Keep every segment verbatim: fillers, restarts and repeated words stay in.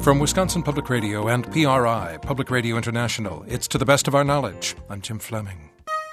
From Wisconsin Public Radio and P R I, Public Radio International, it's To the Best of Our Knowledge. I'm Jim Fleming.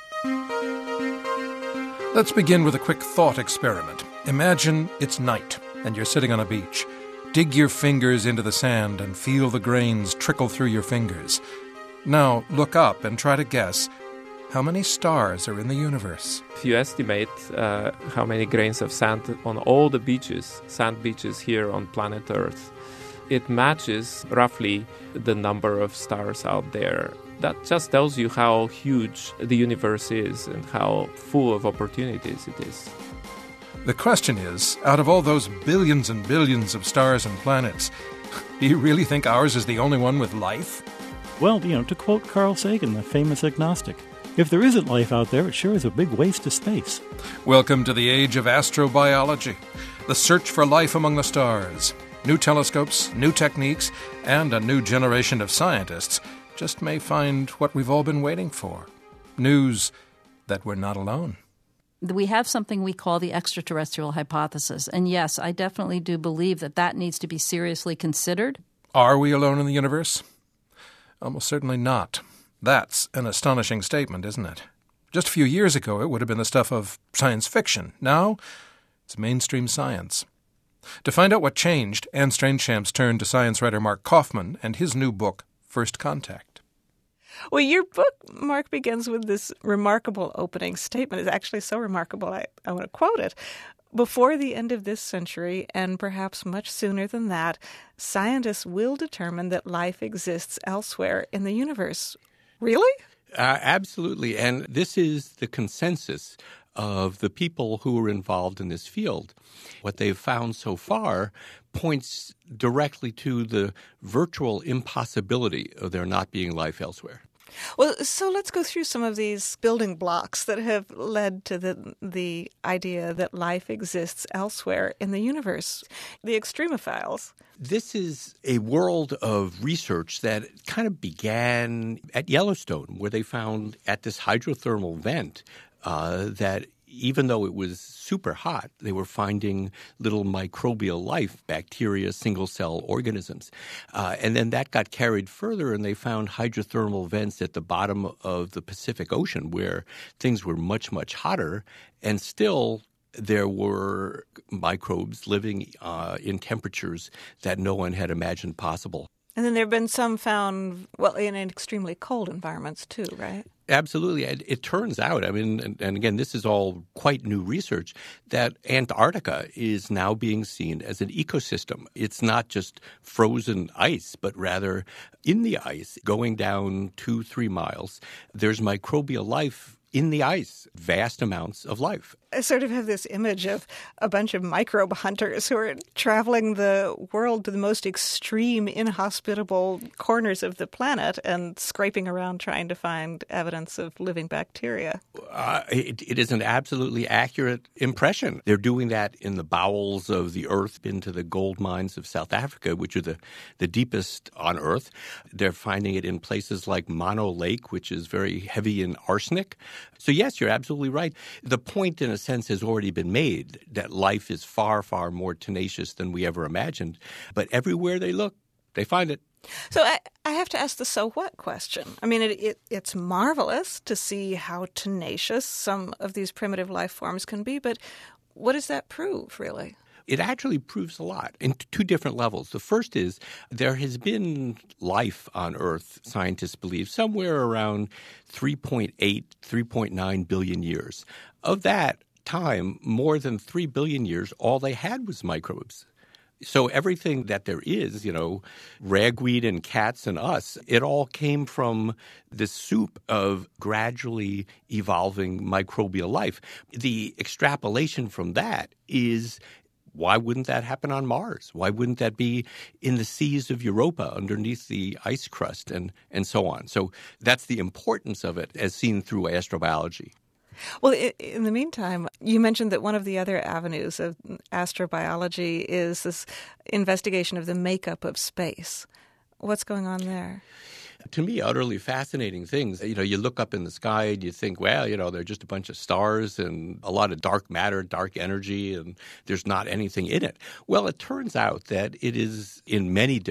Let's begin with a quick thought experiment. Imagine it's night and you're sitting on a beach. Dig your fingers into the sand and feel the grains trickle through your fingers. Now look up and try to guess how many stars are in the universe. If you estimate uh, how many grains of sand on all the beaches, sand beaches here on planet Earth, it matches roughly the number of stars out there. That just tells you how huge the universe is and how full of opportunities it is. The question is, out of all those billions and billions of stars and planets, do you really think ours is the only one with life? Well, you know, to quote Carl Sagan, the famous agnostic, if there isn't life out there, it sure is a big waste of space. Welcome to the age of astrobiology, the search for life among the stars. New telescopes, new techniques, and a new generation of scientists just may find what we've all been waiting for. News that we're not alone. We have something we call the extraterrestrial hypothesis. And yes, I definitely do believe that that needs to be seriously considered. Are we alone in the universe? Almost certainly not. That's an astonishing statement, isn't it? Just a few years ago, it would have been the stuff of science fiction. Now, it's mainstream science. To find out what changed, Anne Strainchamps turned to science writer Mark Kaufman and his new book, First Contact. Well, your book, Mark, begins with this remarkable opening statement. It's actually so remarkable, I, I want to quote it. Before the end of this century, and perhaps much sooner than that, scientists will determine that life exists elsewhere in the universe. Really? Uh, absolutely. And this is the consensus of the people who are involved in this field. What they've found so far points directly to the virtual impossibility of there not being life elsewhere. Well, so let's go through some of these building blocks that have led to the the idea that life exists elsewhere in the universe. The extremophiles. This is a world of research that kind of began at Yellowstone, where they found at this hydrothermal vent uh, that even though it was super hot, they were finding little microbial life, bacteria, single-cell organisms. Uh, and then that got carried further, and they found hydrothermal vents at the bottom of the Pacific Ocean where things were much, much hotter, and still there were microbes living uh, in temperatures that no one had imagined possible. And then there have been some found, well, in extremely cold environments too, right? Absolutely. It, it turns out, I mean, and, and again, this is all quite new research, that Antarctica is now being seen as an ecosystem. It's not just frozen ice, but rather in the ice, going down two, three miles, there's microbial life in the ice, vast amounts of life. I sort of have this image of a bunch of microbe hunters who are traveling the world to the most extreme, inhospitable corners of the planet and scraping around trying to find evidence of living bacteria. Uh, it, it is an absolutely accurate impression. They're doing that in the bowels of the earth, into the gold mines of South Africa, which are the, the deepest on Earth. They're finding it in places like Mono Lake, which is very heavy in arsenic. So yes, you're absolutely right. The point, in a sense, has already been made that life is far, far more tenacious than we ever imagined. But everywhere they look, they find it. So I, I have to ask the so what question. I mean, it, it, it's marvelous to see how tenacious some of these primitive life forms can be, but what does that prove, really? It actually proves a lot in two different levels. The first is there has been life on Earth, scientists believe, somewhere around three point eight, three point nine billion years. Of that time, more than three billion years, all they had was microbes. So everything that there is, you know, ragweed and cats and us, it all came from this soup of gradually evolving microbial life. The extrapolation from that is, why wouldn't that happen on Mars? Why wouldn't that be in the seas of Europa underneath the ice crust and, and so on? So that's the importance of it as seen through astrobiology. Well, in the meantime, you mentioned that one of the other avenues of astrobiology is this investigation of the makeup of space. What's going on there? To me, utterly fascinating things. You know, you look up in the sky and you think, well, you know, they're just a bunch of stars and a lot of dark matter, dark energy, and there's not anything in it. Well, it turns out that it is in many different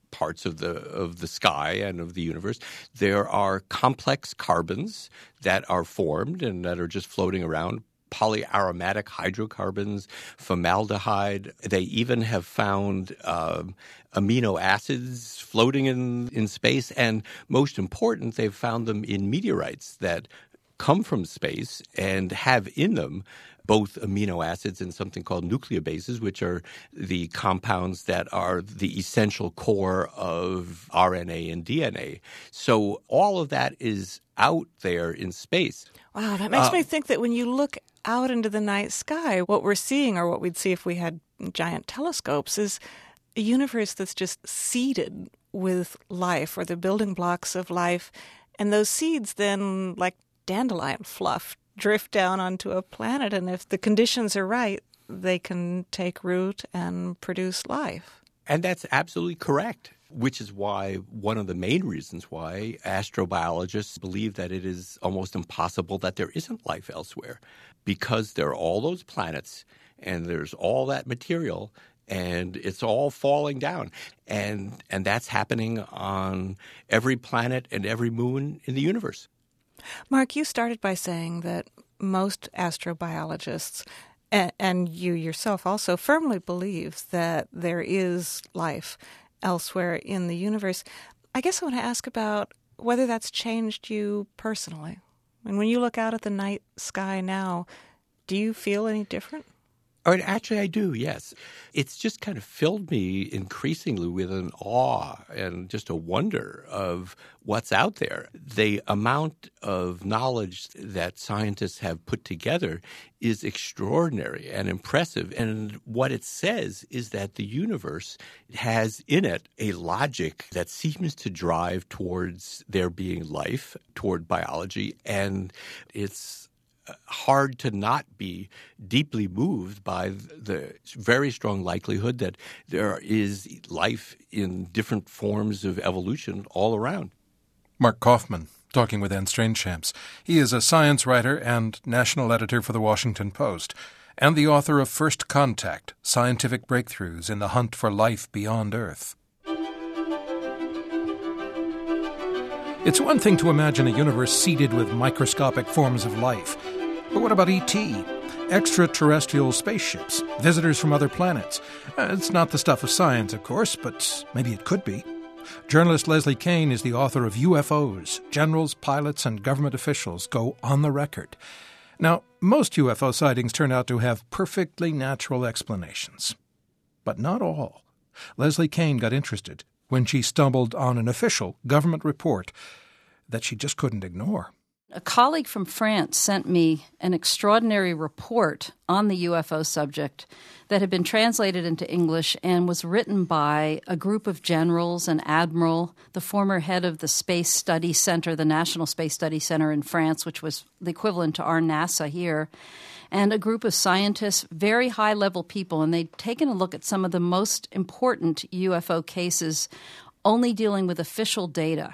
parts of the of the sky and of the universe. There are complex carbons that are formed and that are just floating around. Polyaromatic hydrocarbons, formaldehyde. They even have found uh, amino acids floating in, in space. And most important, they've found them in meteorites that come from space and have in them both amino acids and something called nucleobases, which are the compounds that are the essential core of R N A and D N A. So all of that is out there in space. Wow, that makes uh, me think that when you look out into the night sky, what we're seeing, or what we'd see if we had giant telescopes, is a universe that's just seeded with life, or the building blocks of life. And those seeds then, like dandelion fluff, drift down onto a planet. And if the conditions are right, they can take root and produce life. And that's absolutely correct, which is why one of the main reasons why astrobiologists believe that it is almost impossible that there isn't life elsewhere, because there are all those planets and there's all that material and it's all falling down. And and that's happening on every planet and every moon in the universe. Mark, you started by saying that most astrobiologists, and, and you yourself also, firmly believe that there is life elsewhere in the universe. I guess I want to ask about whether that's changed you personally. And when you look out at the night sky now, do you feel any different? Oh, actually, I do, yes. It's just kind of filled me increasingly with an awe and just a wonder of what's out there. The amount of knowledge that scientists have put together is extraordinary and impressive. And what it says is that the universe has in it a logic that seems to drive towards there being life, toward biology, and it's hard to not be deeply moved by the very strong likelihood that there is life in different forms of evolution all around. Mark Kaufman, talking with Anne Strainchamps. He is a science writer and national editor for The Washington Post, and the author of First Contact, Scientific Breakthroughs in the Hunt for Life Beyond Earth. It's one thing to imagine a universe seeded with microscopic forms of life. But what about E T? Extraterrestrial spaceships, visitors from other planets. Uh, it's not the stuff of science, of course, but maybe it could be. Journalist Leslie Kean is the author of U F Os. Generals, pilots, and government officials go on the record. Now, most U F O sightings turn out to have perfectly natural explanations. But not all. Leslie Kean got interested when she stumbled on an official government report that she just couldn't ignore. A colleague from France sent me an extraordinary report on the U F O subject that had been translated into English and was written by a group of generals, an admiral, the former head of the Space Study Center, the National Space Study Center in France, which was the equivalent to our NASA here, and a group of scientists, very high-level people, and they'd taken a look at some of the most important U F O cases only dealing with official data.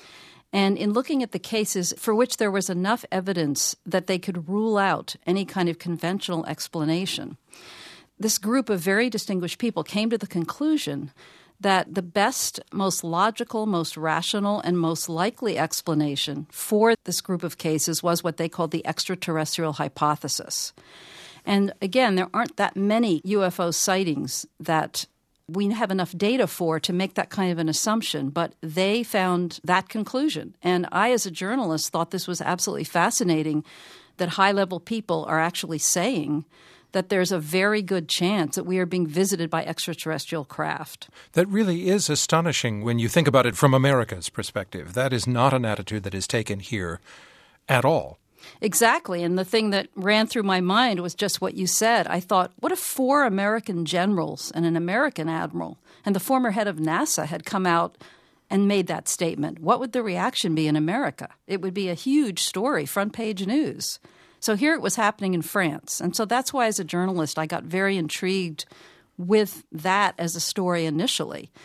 And in looking at the cases for which there was enough evidence that they could rule out any kind of conventional explanation, this group of very distinguished people came to the conclusion that the best, most logical, most rational, and most likely explanation for this group of cases was what they called the extraterrestrial hypothesis. And again, there aren't that many U F O sightings that we have enough data for to make that kind of an assumption, but they found that conclusion. And I, as a journalist, thought this was absolutely fascinating that high-level people are actually saying that there's a very good chance that we are being visited by extraterrestrial craft. That really is astonishing when you think about it from America's perspective. That is not an attitude that is taken here at all. Exactly. And the thing that ran through my mind was just what you said. I thought, what if four American generals and an American admiral and the former head of NASA had come out and made that statement? What would the reaction be in America? It would be a huge story, front page news. So here it was happening in France. And so that's why, as a journalist, I got very intrigued with that as a story initially.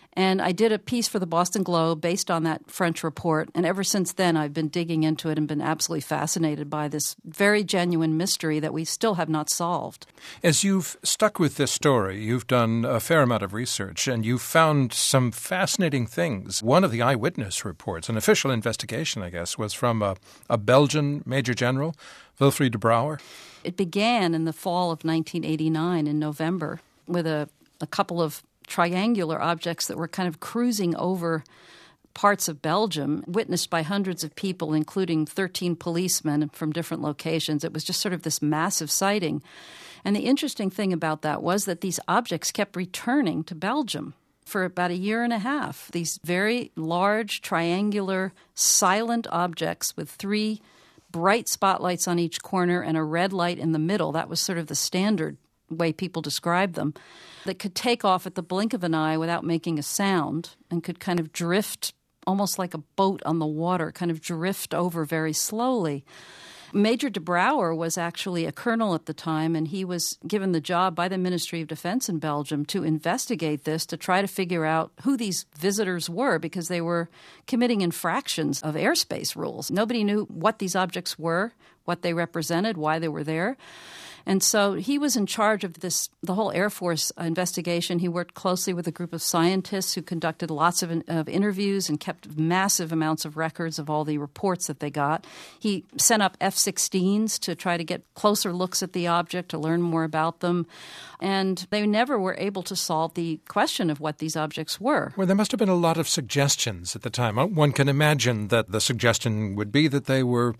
And I did a piece for the Boston Globe based on that French report. And ever since then, I've been digging into it and been absolutely fascinated by this very genuine mystery that we still have not solved. As you've stuck with this story, you've done a fair amount of research and you've found some fascinating things. One of the eyewitness reports, an official investigation, I guess, was from a, a Belgian Major General, Wilfried de Brouwer. It began in the fall of nineteen eighty-nine in November with a, a couple of triangular objects that were kind of cruising over parts of Belgium, witnessed by hundreds of people, including thirteen policemen from different locations. It was just sort of this massive sighting. And the interesting thing about that was that these objects kept returning to Belgium for about a year and a half. These very large, triangular, silent objects with three bright spotlights on each corner and a red light in the middle. That was sort of the standard way people described them, that could take off at the blink of an eye without making a sound and could kind of drift almost like a boat on the water, kind of drift over very slowly. Major de Brouwer was actually a colonel at the time, and he was given the job by the Ministry of Defense in Belgium to investigate this, to try to figure out who these visitors were, because they were committing infractions of airspace rules. Nobody knew what these objects were, what they represented, why they were there. And so he was in charge of this, the whole Air Force investigation. He worked closely with a group of scientists who conducted lots of, of interviews and kept massive amounts of records of all the reports that they got. He sent up F sixteens to try to get closer looks at the object, to learn more about them. And they never were able to solve the question of what these objects were. Well, there must have been a lot of suggestions at the time. One can imagine that the suggestion would be that they were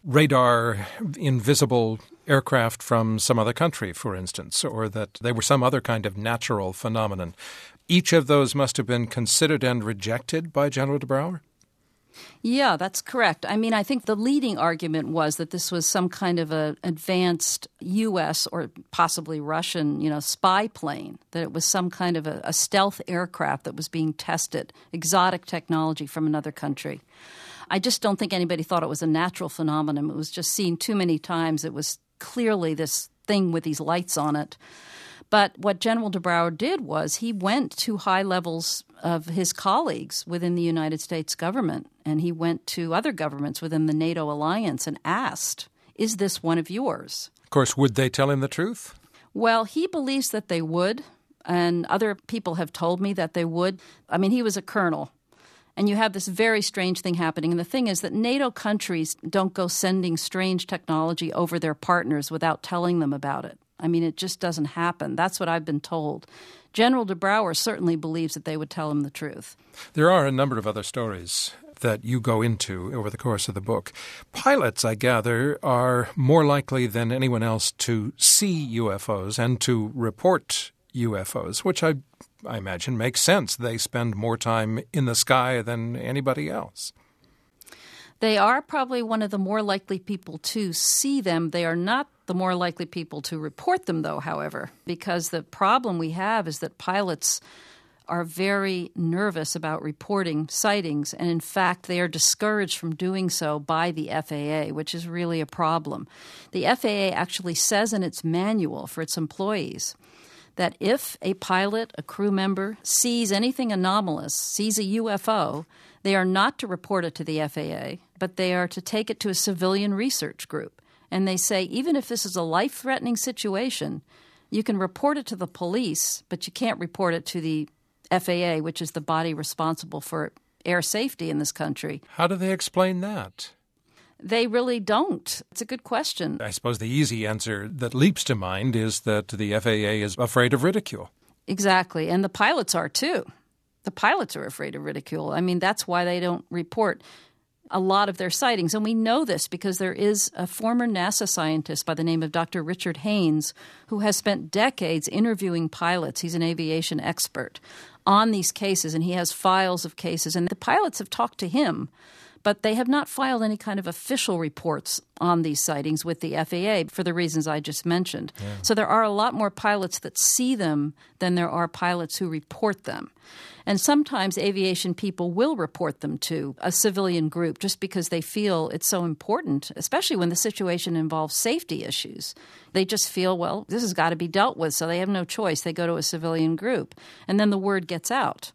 radar invisible aircraft from some other country, for instance, or that they were some other kind of natural phenomenon. Each of those must have been considered and rejected by General de Brouwer? Yeah, that's correct. I mean, I think the leading argument was that this was some kind of an advanced U S or possibly Russian, you know, spy plane, that it was some kind of a, a stealth aircraft that was being tested, exotic technology from another country. I just don't think anybody thought it was a natural phenomenon. It was just seen too many times. It was clearly this thing with these lights on it. But what General de Brouwer did was he went to high levels of his colleagues within the United States government, and he went to other governments within the NATO alliance and asked, is this one of yours? Of course, would they tell him the truth? Well, he believes that they would, and other people have told me that they would. I mean, he was a colonel. And you have this very strange thing happening. And the thing is that NATO countries don't go sending strange technology over their partners without telling them about it. I mean, it just doesn't happen. That's what I've been told. General de Brouwer certainly believes that they would tell him the truth. There are a number of other stories that you go into over the course of the book. Pilots, I gather, are more likely than anyone else to see U F Os and to report U F Os, which I, I imagine makes sense. They spend more time in the sky than anybody else. They are probably one of the more likely people to see them. They are not the more likely people to report them, though, however, because the problem we have is that pilots are very nervous about reporting sightings, and in fact, they are discouraged from doing so by the F A A, which is really a problem. The F A A actually says in its manual for its employees that if a pilot, a crew member, sees anything anomalous, sees a U F O, they are not to report it to the F A A, but they are to take it to a civilian research group. And they say, even if this is a life-threatening situation, you can report it to the police, but you can't report it to the F A A, which is the body responsible for air safety in this country. How do they explain that? They really don't. It's a good question. I suppose the easy answer that leaps to mind is that the F A A is afraid of ridicule. Exactly. And the pilots are too. The pilots are afraid of ridicule. I mean, that's why they don't report a lot of their sightings. And we know this because there is a former NASA scientist by the name of Doctor Richard Haynes who has spent decades interviewing pilots. He's an aviation expert on these cases, and he has files of cases. And the pilots have talked to him, but they have not filed any kind of official reports on these sightings with the F A A for the reasons I just mentioned. Yeah. So there are a lot more pilots that see them than there are pilots who report them. And sometimes aviation people will report them to a civilian group just because they feel it's so important, especially when the situation involves safety issues. They just feel, well, this has got to be dealt with, so they have no choice. They go to a civilian group, and then the word gets out.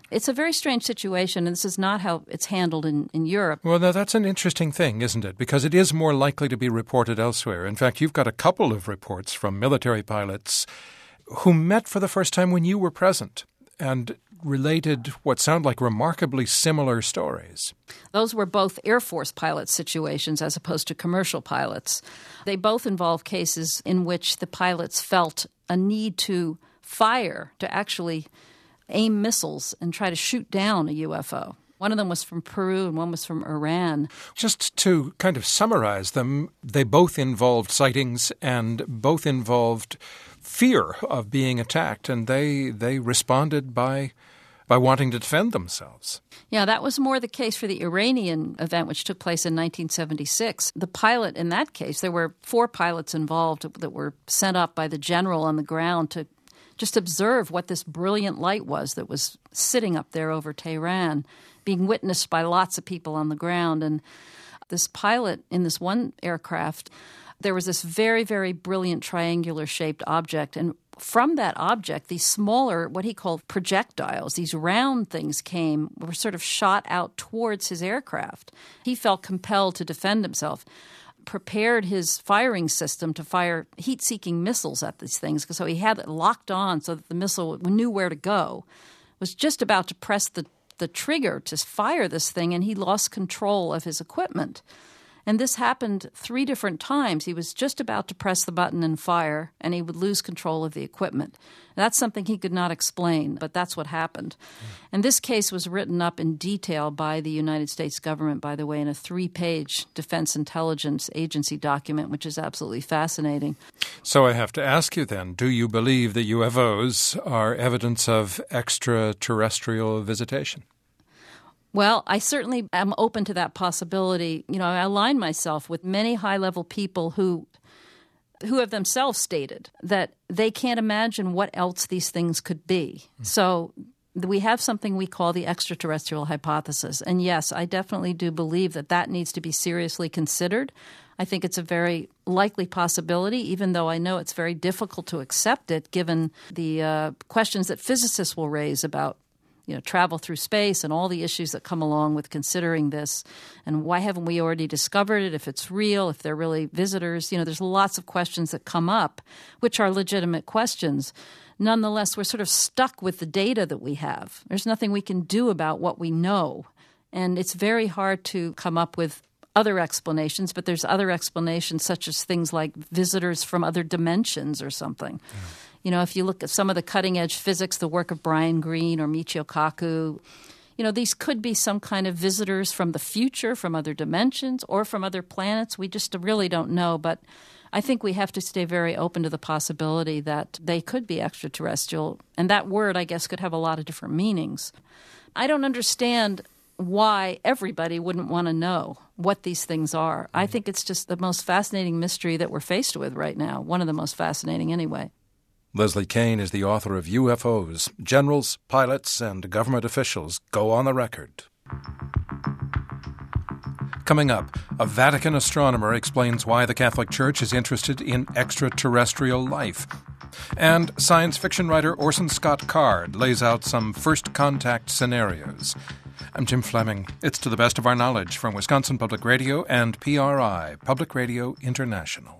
It's a very strange situation, and this is not how it's handled in, in Europe. Well, now that's an interesting thing, isn't it? Because it is more likely to be reported elsewhere. In fact, you've got a couple of reports from military pilots who met for the first time when you were present and related what sound like remarkably similar stories. Those were both Air Force pilot situations as opposed to commercial pilots. They both involve cases in which the pilots felt a need to fire, to actually aim missiles and try to shoot down a U F O. One of them was from Peru and one was from Iran. Just to kind of summarize them, they both involved sightings and both involved fear of being attacked, and they they responded by by wanting to defend themselves. Yeah, that was more the case for the Iranian event, which took place in nineteen seventy-six. The pilot in that case, there were four pilots involved that were sent up by the general on the ground to just observe what this brilliant light was that was sitting up there over Tehran, being witnessed by lots of people on the ground. And this pilot in this one aircraft, there was this very, very brilliant triangular-shaped object. And from that object, these smaller, what he called projectiles, these round things came, were sort of shot out towards his aircraft. He felt compelled to defend himself, prepared his firing system to fire heat-seeking missiles at these things. So he had it locked on so that the missile knew where to go. Was just about to press the, the trigger to fire this thing, and he lost control of his equipment. And this happened three different times. He was just about to press the button and fire, and he would lose control of the equipment. That's something he could not explain, but that's what happened. Mm. And this case was written up in detail by the United States government, by the way, in a three-page Defense Intelligence Agency document, which is absolutely fascinating. So I have to ask you then, do you believe that U F Os are evidence of extraterrestrial visitation? Well, I certainly am open to that possibility. You know, I align myself with many high-level people who who have themselves stated that they can't imagine what else these things could be. Mm. So we have something we call the extraterrestrial hypothesis. And yes, I definitely do believe that that needs to be seriously considered. I think it's a very likely possibility, even though I know it's very difficult to accept it given the uh, questions that physicists will raise about you know, travel through space and all the issues that come along with considering this. And why haven't we already discovered it, if it's real, if they're really visitors? You know, there's lots of questions that come up, which are legitimate questions. Nonetheless, we're sort of stuck with the data that we have. There's nothing we can do about what we know. And it's very hard to come up with other explanations, but there's other explanations such as things like visitors from other dimensions or something. Yeah. You know, if you look at some of the cutting-edge physics, the work of Brian Greene or Michio Kaku, you know, these could be some kind of visitors from the future, from other dimensions, or from other planets. We just really don't know. But I think we have to stay very open to the possibility that they could be extraterrestrial. And that word, I guess, could have a lot of different meanings. I don't understand why everybody wouldn't want to know what these things are. I think it's just the most fascinating mystery that we're faced with right now, one of the most fascinating anyway. Leslie Kean is the author of U F Os. Generals, pilots, and government officials go on the record. Coming up, a Vatican astronomer explains why the Catholic Church is interested in extraterrestrial life. And science fiction writer Orson Scott Card lays out some first contact scenarios. I'm Jim Fleming. It's To the Best of Our Knowledge from Wisconsin Public Radio and P R I, Public Radio International.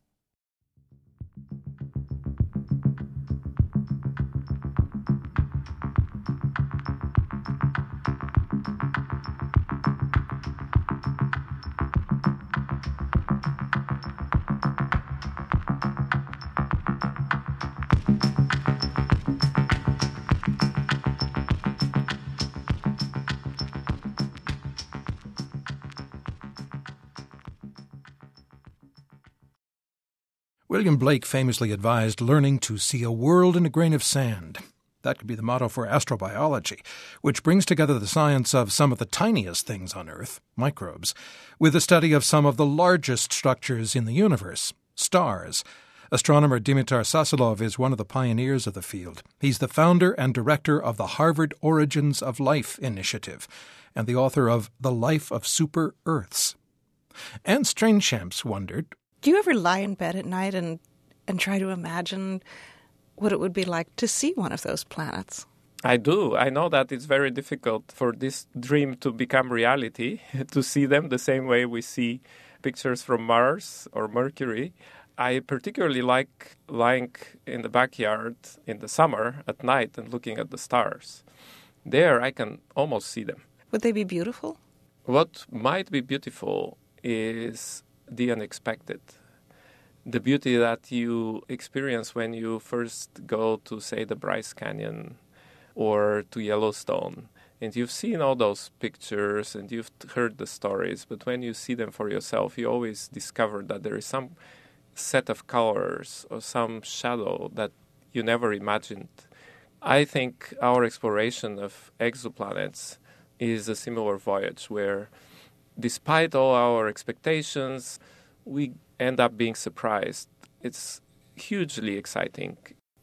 William Blake famously advised learning to see a world in a grain of sand. That could be the motto for astrobiology, which brings together the science of some of the tiniest things on Earth, microbes, with the study of some of the largest structures in the universe, stars. Astronomer Dimitar Sasolov is one of the pioneers of the field. He's the founder and director of the Harvard Origins of Life Initiative and the author of The Life of Super Earths. Anne Strainchamps wondered, do you ever lie in bed at night and, and try to imagine what it would be like to see one of those planets? I do. I know that it's very difficult for this dream to become reality, to see them the same way we see pictures from Mars or Mercury. I particularly like lying in the backyard in the summer at night and looking at the stars. There I can almost see them. Would they be beautiful? What might be beautiful is the unexpected. The beauty that you experience when you first go to, say, the Bryce Canyon or to Yellowstone. And you've seen all those pictures and you've heard the stories, but when you see them for yourself, you always discover that there is some set of colors or some shadow that you never imagined. I think our exploration of exoplanets is a similar voyage where, despite all our expectations, we end up being surprised. It's hugely exciting.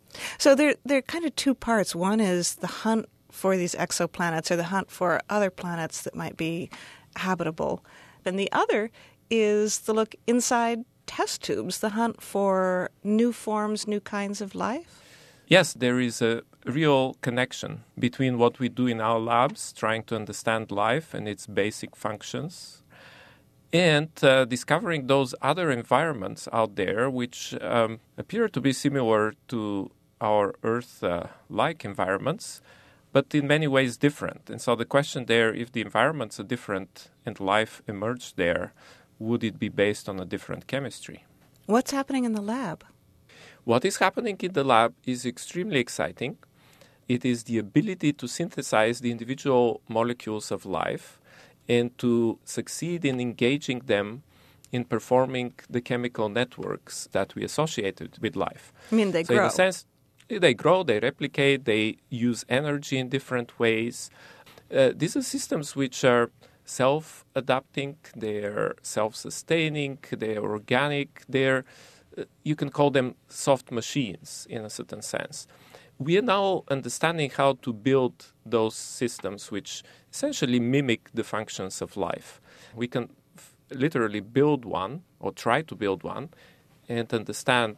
So there, there are kind of two parts. One is the hunt for these exoplanets or the hunt for other planets that might be habitable. And the other is the look inside test tubes, the hunt for new forms, new kinds of life? Yes, there is a real connection between what we do in our labs, trying to understand life and its basic functions, and uh, discovering those other environments out there which um, appear to be similar to our Earth-like uh, environments, but in many ways different. And so the question there, if the environments are different and life emerged there, would it be based on a different chemistry? What's happening in the lab? What is happening in the lab is extremely exciting. It is the ability to synthesize the individual molecules of life and to succeed in engaging them in performing the chemical networks that we associated with life. I mean, they so grow. In a sense, they grow, they replicate, they use energy in different ways. Uh, these are systems which are self-adapting, they're self-sustaining, they're organic, they're, uh, you can call them soft machines in a certain sense. We are now understanding how to build those systems which essentially mimic the functions of life. We can f- literally build one or try to build one and understand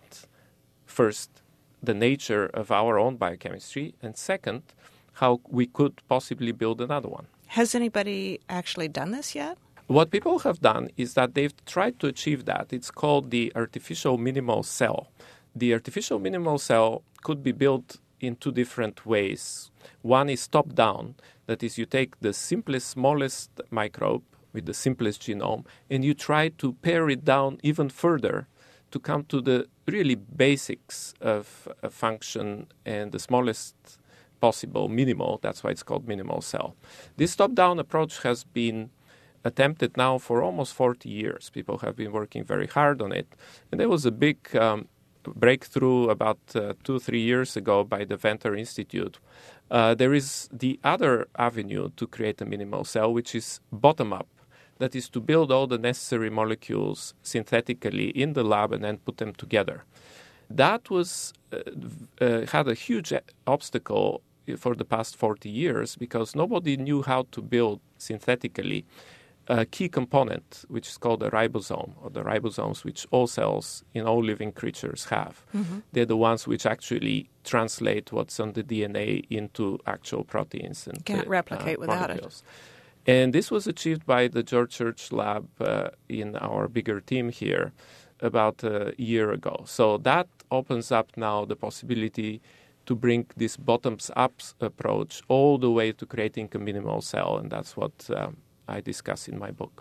first the nature of our own biochemistry and second, how we could possibly build another one. Has anybody actually done this yet? What people have done is that they've tried to achieve that. It's called the artificial minimal cell. The artificial minimal cell could be built in two different ways. One is top-down, that is, you take the simplest, smallest microbe with the simplest genome, and you try to pare it down even further to come to the really basics of a function and the smallest possible minimal. That's why it's called minimal cell. This top-down approach has been attempted now for almost forty years. People have been working very hard on it. And there was a big um, breakthrough about uh, two, three years ago by the Venter Institute. Uh, there is the other avenue to create a minimal cell, which is bottom-up. That is to build all the necessary molecules synthetically in the lab and then put them together. That was uh, uh, had a huge obstacle for the past forty years because nobody knew how to build synthetically a key component, which is called the ribosome, or the ribosomes which all cells in all living creatures have. Mm-hmm. They're the ones which actually translate what's on the D N A into actual proteins. And can't uh, replicate uh, without molecules. it. And this was achieved by the George Church Lab uh, in our bigger team here about a year ago. So that opens up now the possibility to bring this bottoms-up approach all the way to creating a minimal cell, and that's what um, I discuss in my book.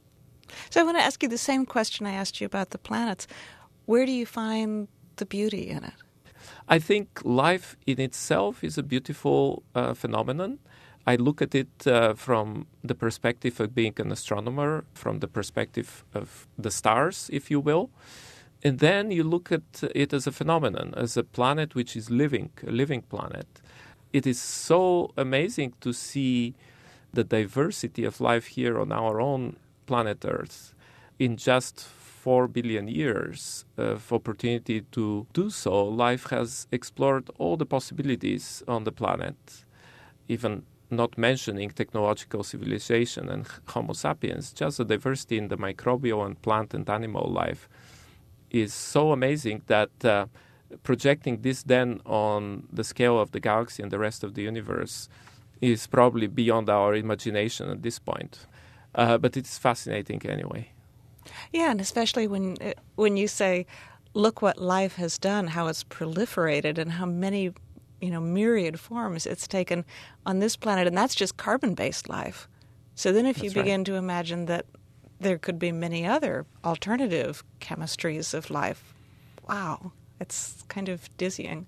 So I want to ask you the same question I asked you about the planets. Where do you find the beauty in it? I think life in itself is a beautiful uh, phenomenon. I look at it uh, from the perspective of being an astronomer, from the perspective of the stars, if you will. And then you look at it as a phenomenon, as a planet which is living, a living planet. It is so amazing to see the diversity of life here on our own planet Earth in just four billion years of opportunity to do so. Life has explored all the possibilities on the planet, even not mentioning technological civilization and Homo sapiens. Just the diversity in the microbial and plant and animal life is so amazing that uh, projecting this then on the scale of the galaxy and the rest of the universe is probably beyond our imagination at this point. Uh, but it's fascinating anyway. Yeah, and especially when when you say, look what life has done, how it's proliferated, and how many, you know, myriad forms it's taken on this planet, and that's just carbon-based life. So then if you That's begin right. to imagine that there could be many other alternative chemistries of life, wow, it's kind of dizzying.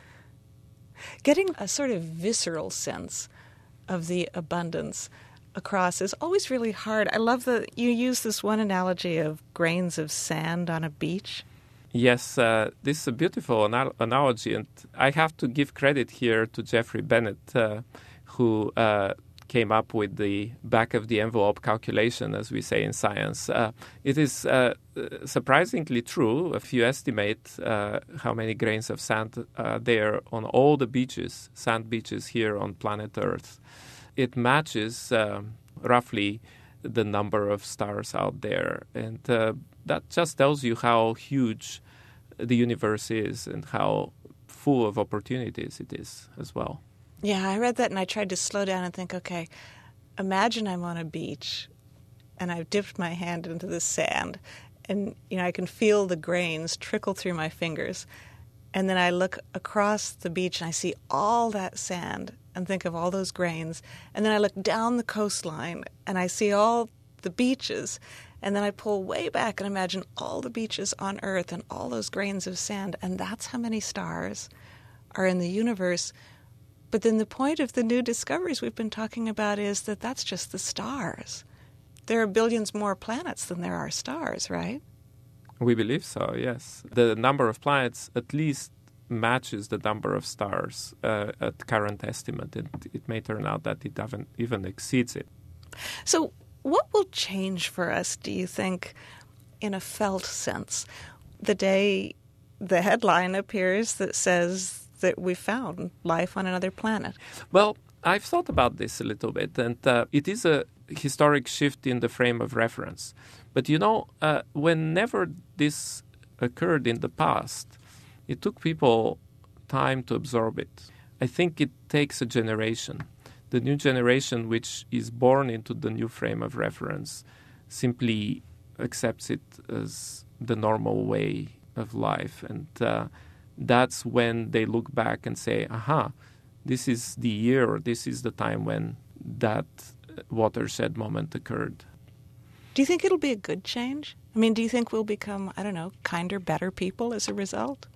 Getting a sort of visceral sense of the abundance across is always really hard. I love that you use this one analogy of grains of sand on a beach. Yes, uh, this is a beautiful ana- analogy, and I have to give credit here to Jeffrey Bennett, uh, who uh, came up with the back-of-the-envelope calculation, as we say in science. Uh, it is uh, surprisingly true. If you estimate uh, how many grains of sand are there on all the beaches, sand beaches here on planet Earth, it matches um, roughly the number of stars out there. And uh, that just tells you how huge the universe is and how full of opportunities it is as well. Yeah, I read that and I tried to slow down and think, okay, imagine I'm on a beach and I've dipped my hand into the sand and, you know, I can feel the grains trickle through my fingers. And then I look across the beach and I see all that sand and think of all those grains. And then I look down the coastline and I see all the beaches. And then I pull way back and imagine all the beaches on Earth and all those grains of sand. And that's how many stars are in the universe. But then the point of the new discoveries we've been talking about is that that's just the stars. There are billions more planets than there are stars, right? We believe so, yes. The number of planets at least matches the number of stars uh, at current estimate. It, it may turn out that it even, even exceeds it. So what will change for us, do you think, in a felt sense, the day the headline appears that says that we found life on another planet? Well, I've thought about this a little bit, and uh, it is a historic shift in the frame of reference. But, you know, uh, whenever this occurred in the past, it took people time to absorb it. I think it takes a generation. The new generation, which is born into the new frame of reference, simply accepts it as the normal way of life. And uh, that's when they look back and say, aha, this is the year or this is the time when that watershed moment occurred. Do you think it'll be a good change? I mean, do you think we'll become, I don't know, kinder, better people as a result?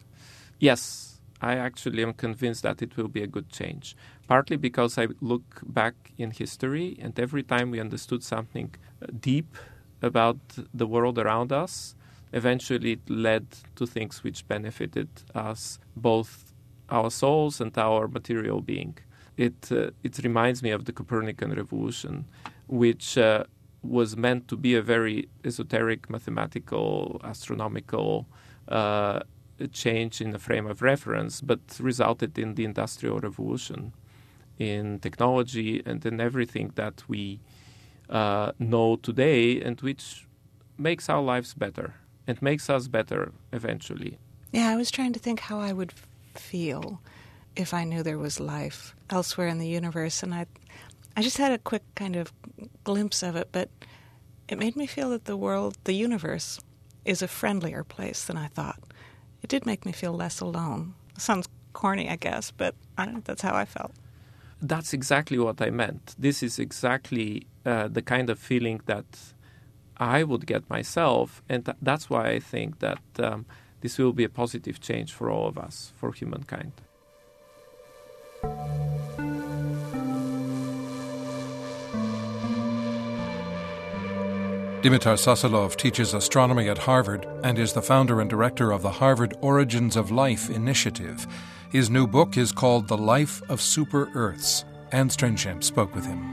Yes, I actually am convinced that it will be a good change. Partly because I look back in history, and every time we understood something deep about the world around us, eventually it led to things which benefited us, both our souls and our material being. It uh, it reminds me of the Copernican revolution, which uh, was meant to be a very esoteric, mathematical, astronomical uh, change in the frame of reference, but resulted in the Industrial Revolution, in technology and in everything that we uh, know today, and which makes our lives better and makes us better eventually. Yeah, I was trying to think how I would feel if I knew there was life elsewhere in the universe, and I I just had a quick kind of glimpse of it, but it made me feel that the world, the universe, is a friendlier place than I thought. It did make me feel less alone. It sounds corny, I guess, but I don't know, that's how I felt. That's exactly what I meant. This is exactly uh, the kind of feeling that I would get myself, and th- that's why I think that um, this will be a positive change for all of us, for humankind. Dimitar Sasolov teaches astronomy at Harvard and is the founder and director of the Harvard Origins of Life initiative. His new book is called The Life of Super Earths. Anne Strainchamp spoke with him.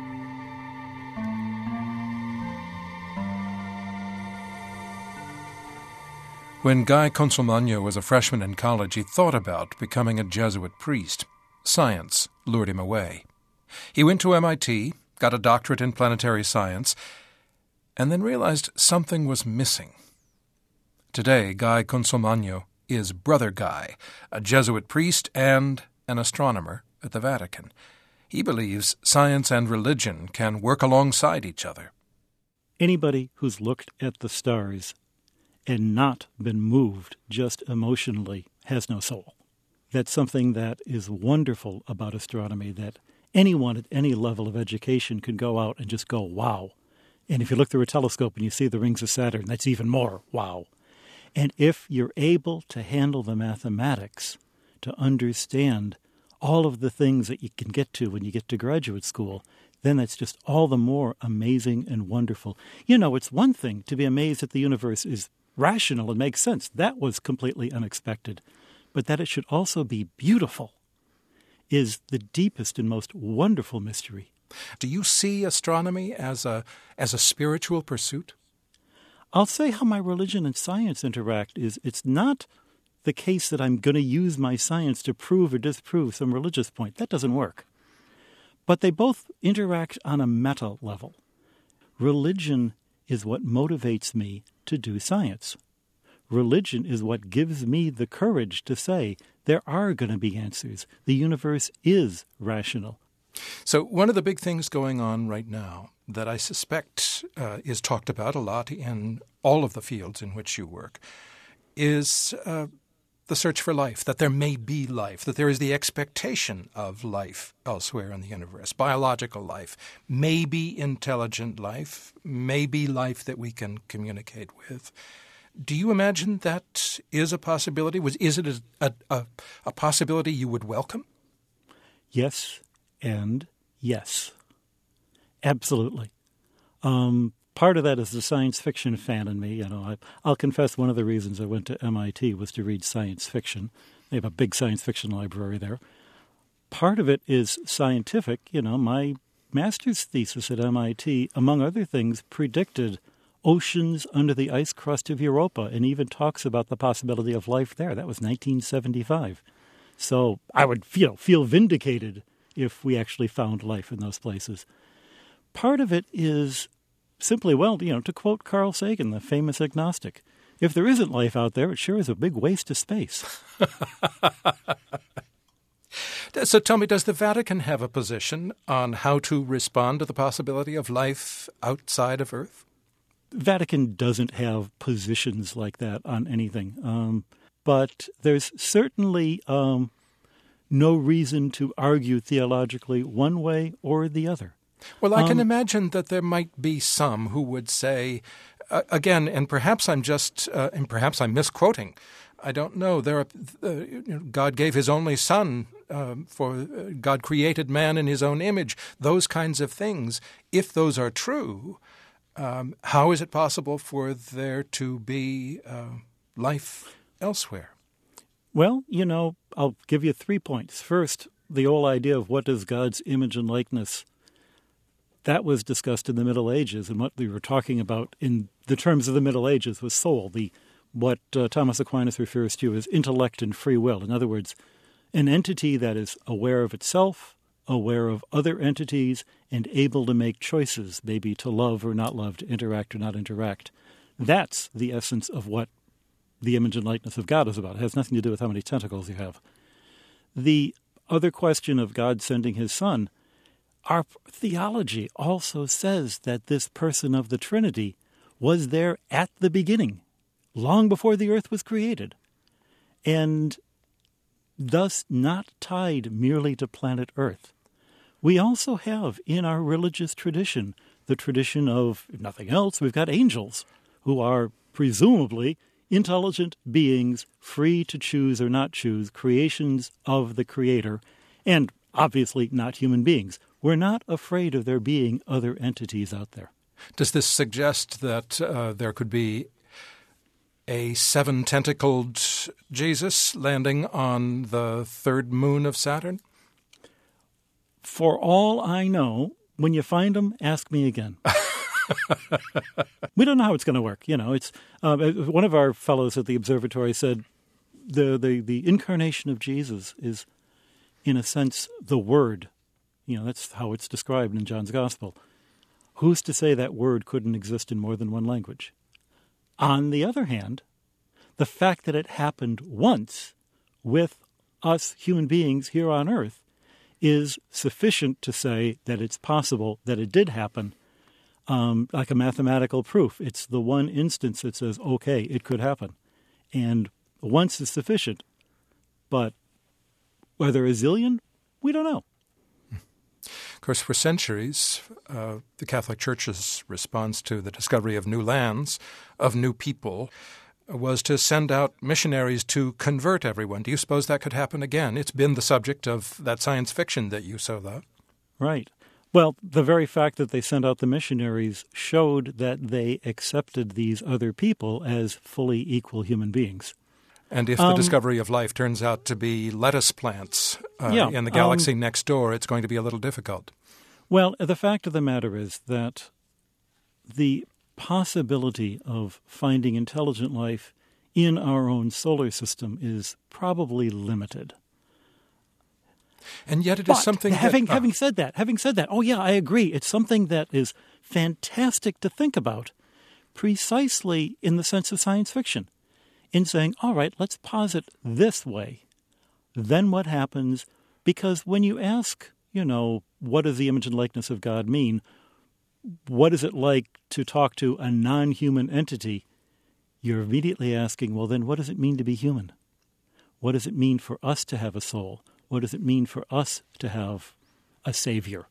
When Guy Consolmagno was a freshman in college, he thought about becoming a Jesuit priest. Science lured him away. He went to M I T, got a doctorate in planetary science, and then realized something was missing. Today, Guy Consolmagno is Brother Guy, a Jesuit priest and an astronomer at the Vatican. He believes science and religion can work alongside each other. Anybody who's looked at the stars and not been moved just emotionally has no soul. That's something that is wonderful about astronomy, that anyone at any level of education can go out and just go, wow. And if you look through a telescope and you see the rings of Saturn, that's even more wow. And if you're able to handle the mathematics, to understand all of the things that you can get to when you get to graduate school, then that's just all the more amazing and wonderful. You know, it's one thing to be amazed that the universe is rational and makes sense. That was completely unexpected. But that it should also be beautiful is the deepest and most wonderful mystery. Do you see astronomy as a as a spiritual pursuit? I'll say how my religion and science interact is it's not the case that I'm going to use my science to prove or disprove some religious point. That doesn't work. But they both interact on a meta level. Religion is what motivates me to do science. Religion is what gives me the courage to say there are going to be answers. The universe is rational. So one of the big things going on right now that I suspect uh, is talked about a lot in all of the fields in which you work is uh, the search for life, that there may be life, that there is the expectation of life elsewhere in the universe, biological life, maybe intelligent life, maybe life that we can communicate with. Do you imagine that is a possibility? Was Is it a, a, a, a possibility you would welcome? Yes and yes. Absolutely. Um, part of that is the science fiction fan in me. You know, I, I'll confess one of the reasons I went to M I T was to read science fiction. They have a big science fiction library there. Part of it is scientific. You know, my master's thesis at M I T, among other things, predicted oceans under the ice crust of Europa, and even talks about the possibility of life there. That was nineteen seventy-five. So I would feel, feel vindicated if we actually found life in those places. Part of it is simply, well, you know, to quote Carl Sagan, the famous agnostic, if there isn't life out there, it sure is a big waste of space. So tell me, does the Vatican have a position on how to respond to the possibility of life outside of Earth? Vatican doesn't have positions like that on anything. Um, but there's certainly um, no reason to argue theologically one way or the other. Well, I can um, imagine imagine that there might be some who would say, uh, again, and perhaps I'm just, uh, and perhaps I'm misquoting. I don't know. There, are, uh, you know, God gave His only Son uh, for uh, God created man in His own image. Those kinds of things. If those are true, Um, how is it possible for there to be uh, life elsewhere? Well, you know, I'll give you three points. First, the whole idea of what is God's image and likeness, that was discussed in the Middle Ages, and what we were talking about in the terms of the Middle Ages was soul, the what uh, Thomas Aquinas refers to as intellect and free will. In other words, an entity that is aware of itself, aware of other entities, and able to make choices, maybe to love or not love, to interact or not interact. That's the essence of what the image and likeness of God is about. It has nothing to do with how many tentacles you have. The other question of God sending His Son, our theology also says that this person of the Trinity was there at the beginning, long before the earth was created, and thus not tied merely to planet Earth. We also have in our religious tradition the tradition of, if nothing else, we've got angels who are presumably intelligent beings free to choose or not choose, creations of the Creator, and obviously not human beings. We're not afraid of there being other entities out there. Does this suggest that uh, there could be a seven-tentacled Jesus landing on the third moon of Saturn? For all I know, when you find them, ask me again. We don't know how it's going to work. You know, it's uh, one of our fellows at the observatory said the, the, the incarnation of Jesus is, in a sense, the Word. You know, that's how it's described in John's Gospel. Who's to say that word couldn't exist in more than one language? On the other hand, The fact that it happened once with us human beings here on Earth is sufficient to say that it's possible that it did happen, um, like a mathematical proof. It's the one instance that says, okay, it could happen. And once is sufficient. But whether a zillion, we don't know. Of course, for centuries, uh, the Catholic Church's response to the discovery of new lands, of new people, was to send out missionaries to convert everyone. Do you suppose that could happen again? It's been the subject of that science fiction that you so love. Right. Well, the very fact that they sent out the missionaries showed that they accepted these other people as fully equal human beings. And if the um, discovery of life turns out to be lettuce plants uh, yeah, in the galaxy um, next door, it's going to be a little difficult. Well, the fact of the matter is that the possibility of finding intelligent life in our own solar system is probably limited. And yet it but is something having, that... Oh. Having said that, having said that, oh yeah, I agree. It's something that is fantastic to think about, precisely in the sense of science fiction. In saying, all right, let's posit this way. Then what happens? Because when you ask, you know, what does the image and likeness of God mean? What is it like to talk to a non-human entity? You're immediately asking, well, then what does it mean to be human? What does it mean for us to have a soul? What does it mean for us to have a savior?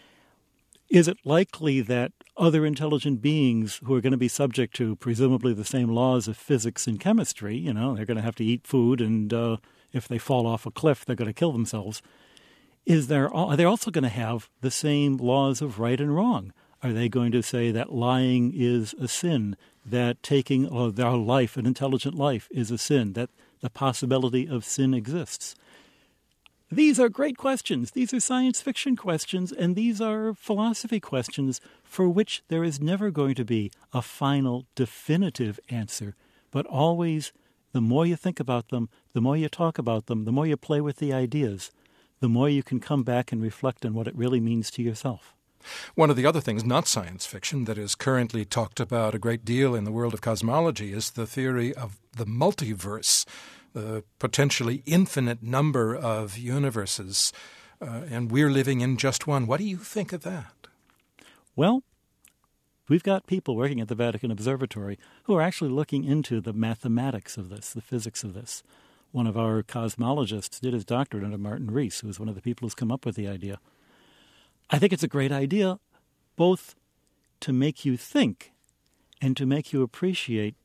Is it likely that other intelligent beings who are going to be subject to presumably the same laws of physics and chemistry, you know, they're going to have to eat food, and uh, if they fall off a cliff, they're going to kill themselves. Is there? Are they also going to have the same laws of right and wrong? Are they going to say that lying is a sin, that taking uh, their life, an intelligent life, is a sin, that the possibility of sin exists? These are great questions. These are science fiction questions, and these are philosophy questions for which there is never going to be a final, definitive answer. But always, the more you think about them, the more you talk about them, the more you play with the ideas, the more you can come back and reflect on what it really means to yourself. One of the other things, not science fiction, that is currently talked about a great deal in the world of cosmology is the theory of the multiverse, the potentially infinite number of universes, uh, and we're living in just one. What do you think of that? Well, we've got people working at the Vatican Observatory who are actually looking into the mathematics of this, the physics of this. One of our cosmologists did his doctorate under Martin Rees, who was one of the people who's come up with the idea. I think it's a great idea, both to make you think and to make you appreciate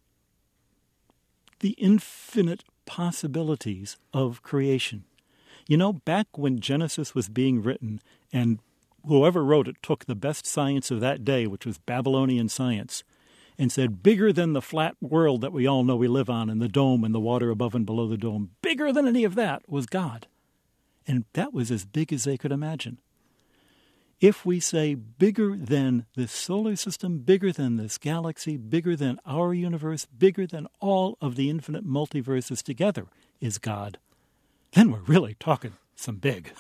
the infinite possibilities of creation. You know, back when Genesis was being written, and whoever wrote it took the best science of that day, which was Babylonian science, and said, bigger than the flat world that we all know we live on, and the dome and the water above and below the dome, bigger than any of that was God. And that was as big as they could imagine. If we say bigger than this solar system, bigger than this galaxy, bigger than our universe, bigger than all of the infinite multiverses together is God, then we're really talking some big.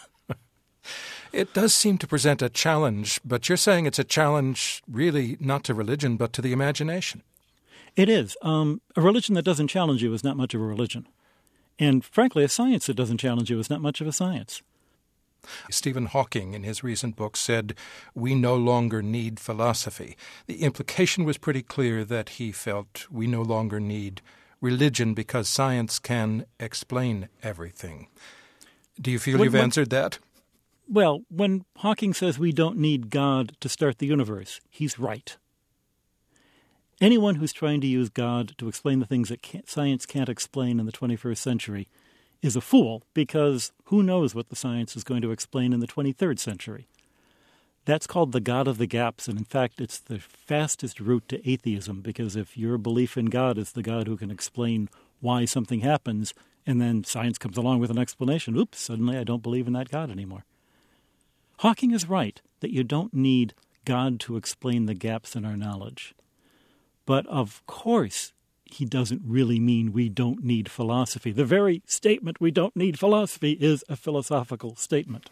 It does seem to present a challenge, but you're saying it's a challenge really not to religion, but to the imagination. It is. Um, a religion that doesn't challenge you is not much of a religion. And frankly, a science that doesn't challenge you is not much of a science. Stephen Hawking, in his recent book, said, we no longer need philosophy. The implication was pretty clear that he felt we no longer need religion because science can explain everything. Do you feel when, you've when, answered that? Well, when Hawking says we don't need God to start the universe, he's right. Anyone who's trying to use God to explain the things that can't, science can't explain in the twenty-first century is a fool, because who knows what the science is going to explain in the twenty-third century. That's called the God of the gaps, and in fact, it's the fastest route to atheism, because if your belief in God is the God who can explain why something happens, and then science comes along with an explanation, oops, suddenly I don't believe in that God anymore. Hawking is right that you don't need God to explain the gaps in our knowledge. But of course, he doesn't really mean we don't need philosophy. The very statement we don't need philosophy is a philosophical statement.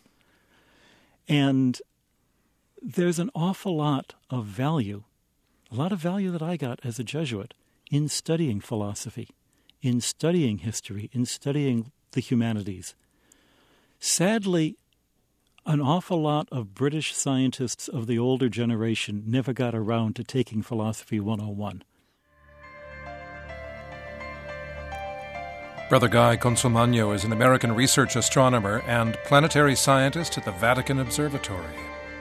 And there's an awful lot of value, a lot of value that I got as a Jesuit in studying philosophy, in studying history, in studying the humanities. Sadly, an awful lot of British scientists of the older generation never got around to taking Philosophy one oh one. Brother Guy Consolmagno is an American research astronomer and planetary scientist at the Vatican Observatory.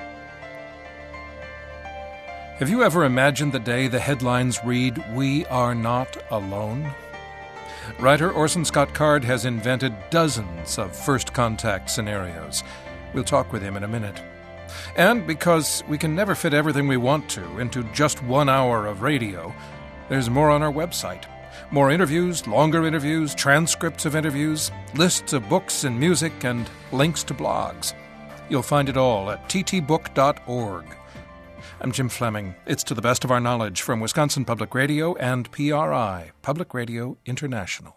Have you ever imagined the day the headlines read, "We are not alone"? Writer Orson Scott Card has invented dozens of first contact scenarios. We'll talk with him in a minute. And because we can never fit everything we want to into just one hour of radio, there's more on our website. More interviews, longer interviews, transcripts of interviews, lists of books and music, and links to blogs. You'll find it all at t t book dot org. I'm Jim Fleming. It's To the Best of Our Knowledge from Wisconsin Public Radio and P R I, Public Radio International.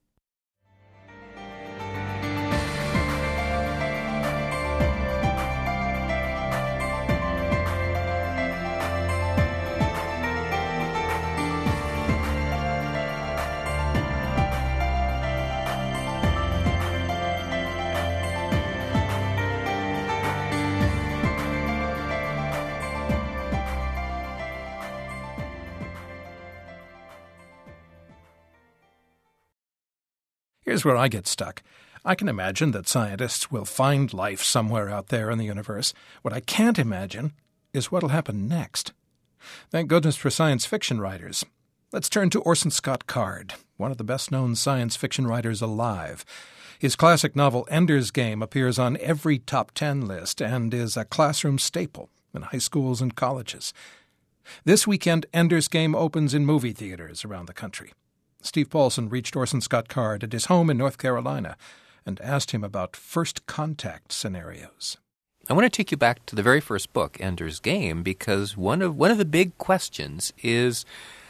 Here's where I get stuck. I can imagine that scientists will find life somewhere out there in the universe. What I can't imagine is what'll happen next. Thank goodness for science fiction writers. Let's turn to Orson Scott Card, one of the best-known science fiction writers alive. His classic novel Ender's Game appears on every top ten list and is a classroom staple in high schools and colleges. This weekend, Ender's Game opens in movie theaters around the country. Steve Paulson reached Orson Scott Card at his home in North Carolina and asked him about first contact scenarios. I want to take you back to the very first book, Ender's Game, because one of one of the big questions is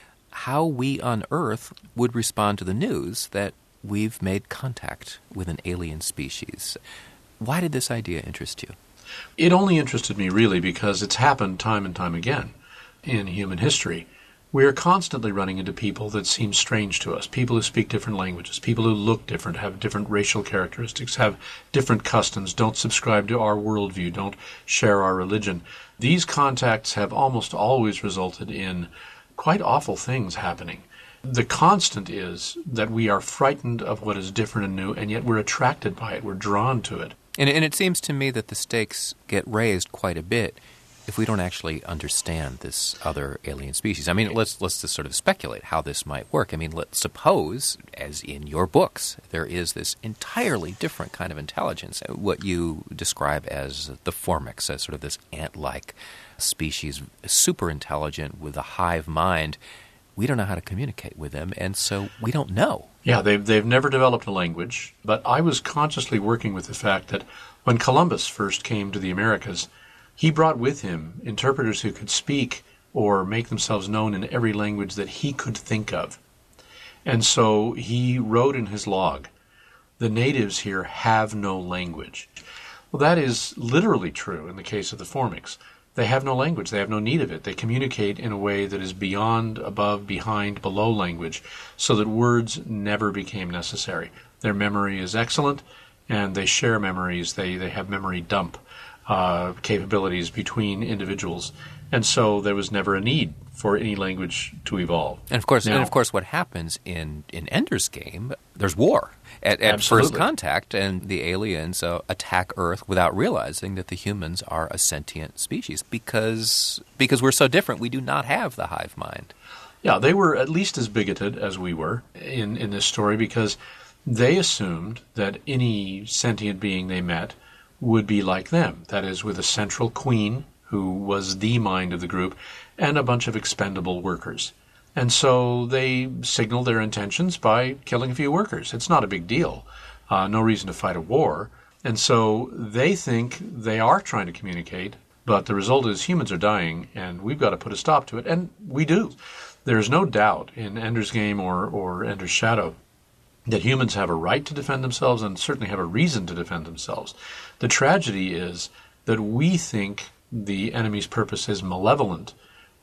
how we on Earth would respond to the news that we've made contact with an alien species. Why did this idea interest you? It only interested me really because it's happened time and time again in human history. We are constantly running into people that seem strange to us, people who speak different languages, people who look different, have different racial characteristics, have different customs, don't subscribe to our worldview, don't share our religion. These contacts have almost always resulted in quite awful things happening. The constant is that we are frightened of what is different and new, and yet we're attracted by it, we're drawn to it. And, and it seems to me that the stakes get raised quite a bit if we don't actually understand this other alien species. I mean, let's let's just sort of speculate how this might work. I mean, let's suppose, as in your books, there is this entirely different kind of intelligence, what you describe as the Formics, as sort of this ant-like species, super intelligent with a hive mind. We don't know how to communicate with them, and so we don't know. Yeah, they've, they've never developed a language, but I was consciously working with the fact that when Columbus first came to the Americas, he brought with him interpreters who could speak or make themselves known in every language that he could think of. And so he wrote in his log, "The natives here have no language." Well, that is literally true in the case of the Formics. They have no language. They have no need of it. They communicate in a way that is beyond, above, behind, below language, so that words never became necessary. Their memory is excellent, and they share memories. They, they have memory dump Uh, capabilities between individuals, and so there was never a need for any language to evolve. And of course, now, and of course, what happens in, in Ender's Game? There's war at, at first contact, and the aliens uh, attack Earth without realizing that the humans are a sentient species because because we're so different. We do not have the hive mind. Yeah, they were at least as bigoted as we were in in this story because they assumed that any sentient being they met would be like them, that is, with a central queen who was the mind of the group and a bunch of expendable workers. And so they signaled their intentions by killing a few workers. It's not a big deal, uh, no reason to fight a war. And so they think they are trying to communicate, but the result is humans are dying, and we've got to put a stop to it, and we do. There's no doubt in Ender's Game or, or Ender's Shadow that humans have a right to defend themselves and certainly have a reason to defend themselves. The tragedy is that we think the enemy's purpose is malevolent,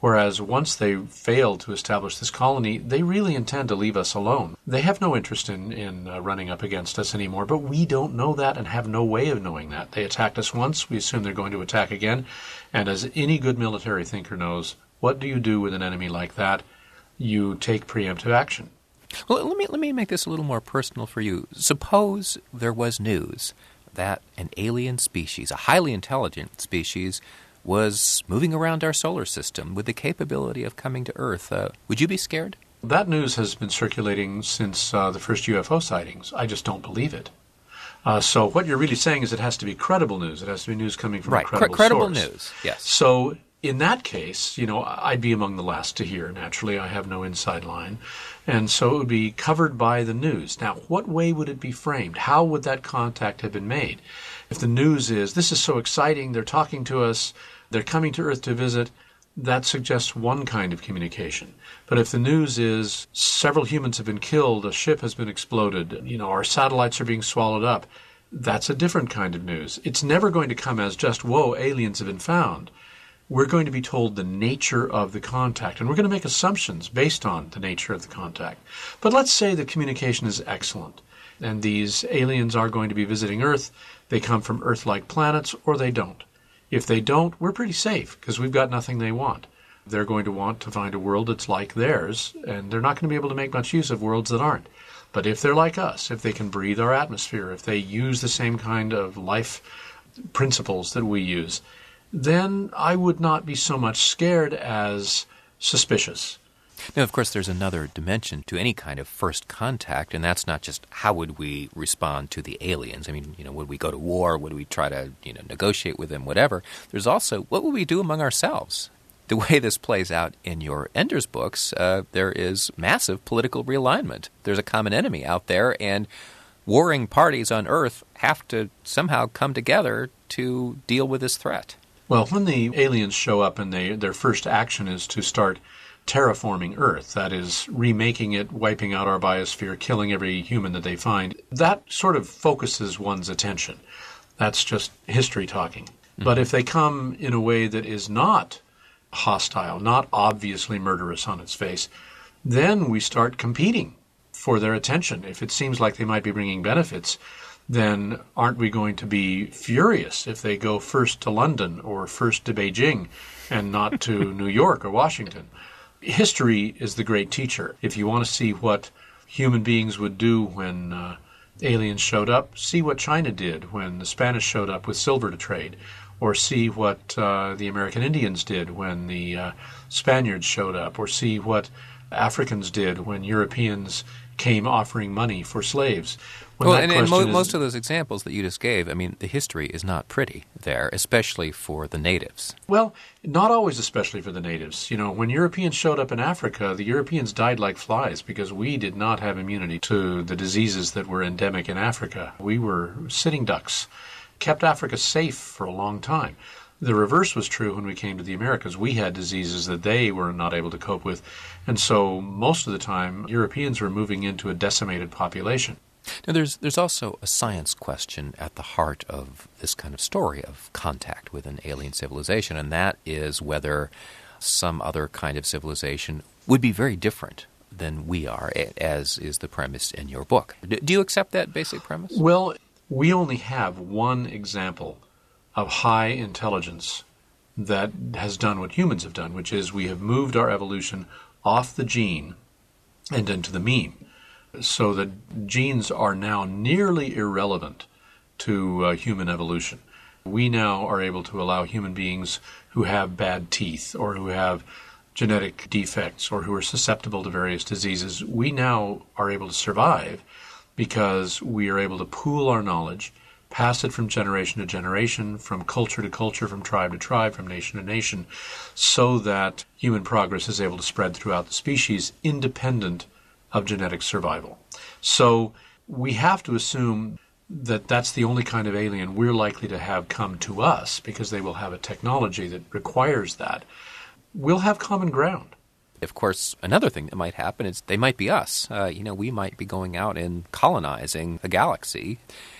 Whereas once they fail to establish this colony, they really intend to leave us alone. They have no interest in, in uh, running up against us anymore, but we don't know that and have no way of knowing that. They attacked us once, we assume they're going to attack again, and as any good military thinker knows, what do you do with an enemy like that? You take preemptive action. Well, let me let me make this a little more personal for you. Suppose there was news that an alien species, a highly intelligent species, was moving around our solar system with the capability of coming to Earth. Uh, would you be scared? That news has been circulating since uh, the first U F O sightings. I just don't believe it. Uh, so what you're really saying is it has to be credible news. It has to be news coming from right. a credible Cre- credible source. news, yes. So in that case, you know, I'd be among the last to hear. Naturally, I have no inside line. And so it would be covered by the news. Now, what way would it be framed? How would that contact have been made? If the news is, this is so exciting, they're talking to us, they're coming to Earth to visit, that suggests one kind of communication. But if the news is, several humans have been killed, a ship has been exploded, you know, our satellites are being swallowed up, that's a different kind of news. It's never going to come as just, whoa, aliens have been found. We're going to be told the nature of the contact, and we're going to make assumptions based on the nature of the contact. But let's say the communication is excellent, and these aliens are going to be visiting Earth. They come from Earth-like planets, or they don't. If they don't, we're pretty safe, because we've got nothing they want. They're going to want to find a world that's like theirs, and they're not going to be able to make much use of worlds that aren't. But if they're like us, if they can breathe our atmosphere, if they use the same kind of life principles that we use, then I would not be so much scared as suspicious. Now, of course, there's another dimension to any kind of first contact, and that's not just how would we respond to the aliens. I mean, you know, would we go to war? Would we try to, you know, negotiate with them, whatever? There's also, what would we do among ourselves? The way this plays out in your Enders books, uh, there is massive political realignment. There's a common enemy out there, and warring parties on Earth have to somehow come together to deal with this threat. Well, when the aliens show up and they their first action is to start terraforming Earth, that is, remaking it, wiping out our biosphere, killing every human that they find, that sort of focuses one's attention. That's just history talking. Mm-hmm. But if they come in a way that is not hostile, not obviously murderous on its face, then we start competing for their attention. If it seems like they might be bringing benefits, then aren't we going to be furious if they go first to London or first to Beijing and not to New York or Washington? History is the great teacher. If you want to see what human beings would do when uh, aliens showed up, see what China did when the Spanish showed up with silver to trade, or see what uh, the American Indians did when the uh, Spaniards showed up, or see what Africans did when Europeans came offering money for slaves. When well, and, and mo- is, most of those examples that you just gave, I mean, the history is not pretty there, especially for the natives. Well, not always especially for the natives. You know, when Europeans showed up in Africa, the Europeans died like flies because we did not have immunity to the diseases that were endemic in Africa. We were sitting ducks, kept Africa safe for a long time. The reverse was true when we came to the Americas. We had diseases that they were not able to cope with. And so most of the time, Europeans were moving into a decimated population. Now, there's there's also a science question at the heart of this kind of story of contact with an alien civilization, and that is whether some other kind of civilization would be very different than we are, as is the premise in your book. Do you accept that basic premise? Well, we only have one example of high intelligence that has done what humans have done, which is we have moved our evolution off the gene and into the meme. So that genes are now nearly irrelevant to uh, human evolution. We now are able to allow human beings who have bad teeth or who have genetic defects or who are susceptible to various diseases, we now are able to survive because we are able to pool our knowledge, pass it from generation to generation, from culture to culture, from tribe to tribe, from nation to nation, so that human progress is able to spread throughout the species independent of genetic survival. So we have to assume that that's the only kind of alien we're likely to have come to us because they will have a technology that requires that. We'll have common ground. Of course, another thing that might happen is they might be us. Uh, you know, we might be going out and colonizing a galaxy.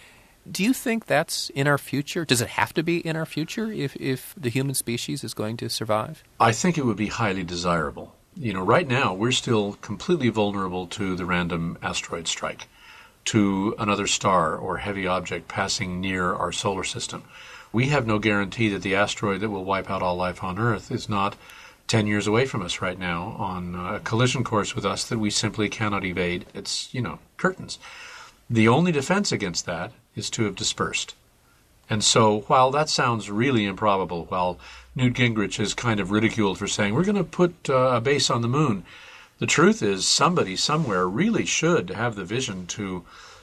Do you think that's in our future? Does it have to be in our future if, if the human species is going to survive? I think it would be highly desirable. You know, right now we're still completely vulnerable to the random asteroid strike, to another star or heavy object passing near our solar system. We have no guarantee that the asteroid that will wipe out all life on Earth is not ten years away from us right now on a collision course with us that we simply cannot evade its, you know, curtains. The only defense against that is to have dispersed. And so while that sounds really improbable, while Newt Gingrich is kind of ridiculed for saying, we're going to put uh, a base on the moon, the truth is somebody somewhere really should have the vision to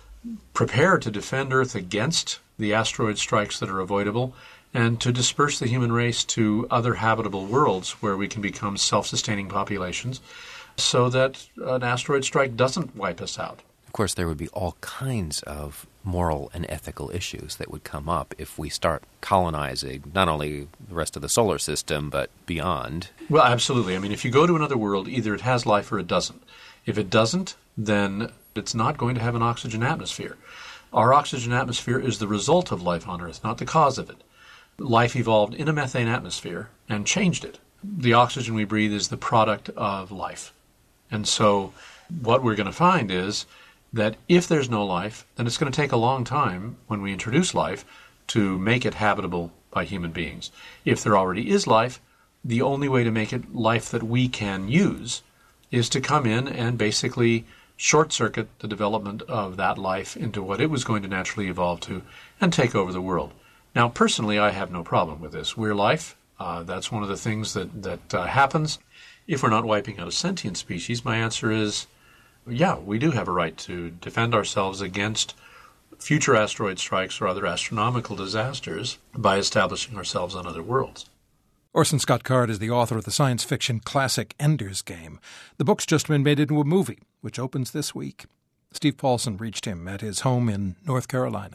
prepare to defend Earth against the asteroid strikes that are avoidable and to disperse the human race to other habitable worlds where we can become self-sustaining populations so that an asteroid strike doesn't wipe us out. Of course, there would be all kinds of moral and ethical issues that would come up if we start colonizing not only the rest of the solar system, but beyond. Well, absolutely. I mean, if you go to another world, either it has life or it doesn't. If it doesn't, then it's not going to have an oxygen atmosphere. Our oxygen atmosphere is the result of life on Earth, not the cause of it. Life evolved in a methane atmosphere and changed it. The oxygen we breathe is the product of life. And so what we're going to find is that if there's no life, then it's going to take a long time when we introduce life to make it habitable by human beings. If there already is life, the only way to make it life that we can use is to come in and basically short-circuit the development of that life into what it was going to naturally evolve to and take over the world. Now, personally, I have no problem with this. We're life. Uh, that's one of the things that, that uh, happens. If we're not wiping out a sentient species, my answer is, yeah, we do have a right to defend ourselves against future asteroid strikes or other astronomical disasters by establishing ourselves on other worlds. Orson Scott Card is the author of the science fiction classic Ender's Game. The book's just been made into a movie, which opens this week. Steve Paulson reached him at his home in North Carolina.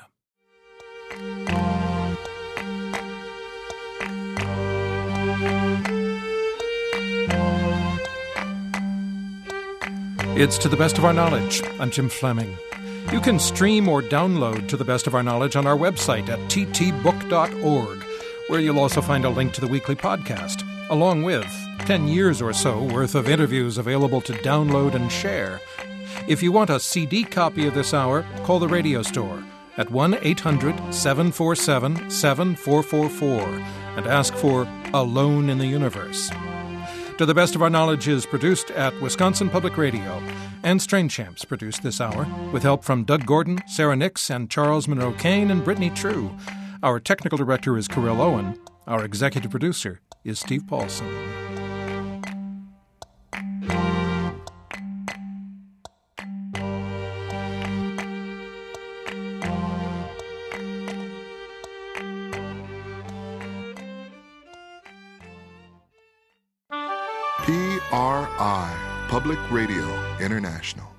It's To the Best of Our Knowledge. I'm Jim Fleming. You can stream or download To the Best of Our Knowledge on our website at t t book dot org, where you'll also find a link to the weekly podcast, along with ten years or so worth of interviews available to download and share. If you want a C D copy of this hour, call the radio store at one eight hundred seven four seven seven four four four and ask for Alone in the Universe. To the Best of Our Knowledge is produced at Wisconsin Public Radio, and Strange Champs produced this hour, with help from Doug Gordon, Sarah Nix, and Charles Monroe Kane and Brittany True. Our technical director is Carell Owen. Our executive producer is Steve Paulson. P R I, Public Radio International.